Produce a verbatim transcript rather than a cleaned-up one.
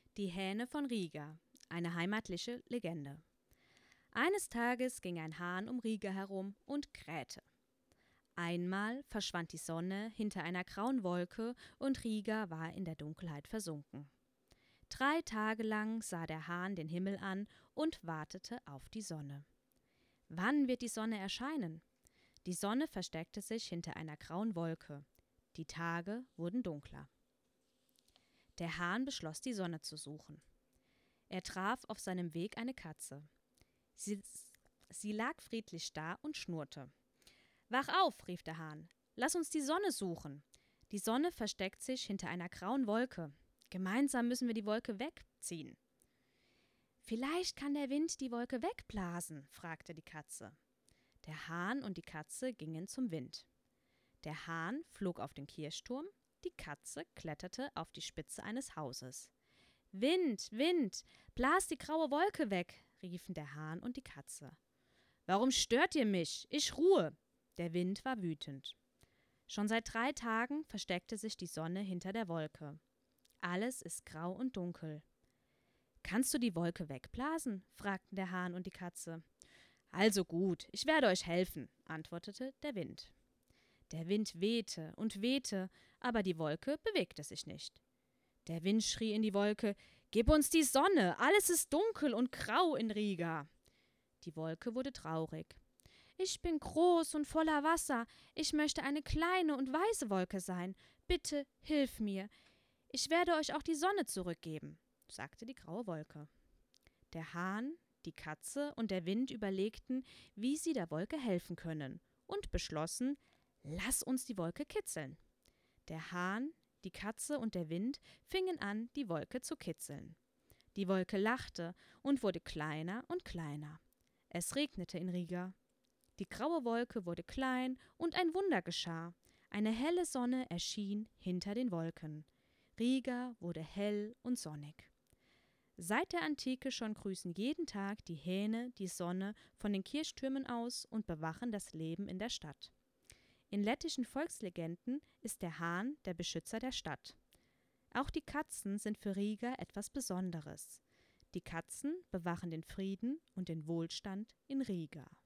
Die Hähne von Riga, eine heimatliche Legende. Eines Tages ging ein Hahn um Riga herum und krähte. Einmal verschwand die Sonne hinter einer grauen Wolke und Riga war in der Dunkelheit versunken. Drei Tage lang sah der Hahn den Himmel an und wartete auf die Sonne. Wann wird die Sonne erscheinen? Die Sonne versteckte sich hinter einer grauen Wolke. Die Tage wurden dunkler. Der Hahn beschloss, die Sonne zu suchen. Er traf auf seinem Weg eine Katze. Sie, sie lag friedlich da und schnurrte. »Wach auf«, rief der Hahn, »lass uns die Sonne suchen. Die Sonne versteckt sich hinter einer grauen Wolke. Gemeinsam müssen wir die Wolke wegziehen.« »Vielleicht kann der Wind die Wolke wegblasen«, fragte die Katze. Der Hahn und die Katze gingen zum Wind. Der Hahn flog auf den Kirchturm, die Katze kletterte auf die Spitze eines Hauses. »Wind, Wind, blas die graue Wolke weg«, riefen der Hahn und die Katze. »Warum stört ihr mich? Ich ruhe!« Der Wind war wütend. Schon seit drei Tagen versteckte sich die Sonne hinter der Wolke. Alles ist grau und dunkel. »Kannst du die Wolke wegblasen?«, fragten der Hahn und die Katze. »Also gut, ich werde euch helfen«, antwortete der Wind. Der Wind wehte und wehte, aber die Wolke bewegte sich nicht. Der Wind schrie in die Wolke: »Gib uns die Sonne, alles ist dunkel und grau in Riga.« Die Wolke wurde traurig. »Ich bin groß und voller Wasser, ich möchte eine kleine und weiße Wolke sein. Bitte, hilf mir. Ich werde euch auch die Sonne zurückgeben«, sagte die graue Wolke. Der Hahn, die Katze und der Wind überlegten, wie sie der Wolke helfen können, und beschlossen: »Lass uns die Wolke kitzeln.« Der Hahn, die Katze und der Wind fingen an, die Wolke zu kitzeln. Die Wolke lachte und wurde kleiner und kleiner. Es regnete in Riga. Die graue Wolke wurde klein und ein Wunder geschah. Eine helle Sonne erschien hinter den Wolken. Riga wurde hell und sonnig. Seit der Antike schon grüßen jeden Tag die Hähne die Sonne von den Kirchtürmen aus und bewachen das Leben in der Stadt. In lettischen Volkslegenden ist der Hahn der Beschützer der Stadt. Auch die Katzen sind für Riga etwas Besonderes. Die Katzen bewachen den Frieden und den Wohlstand in Riga.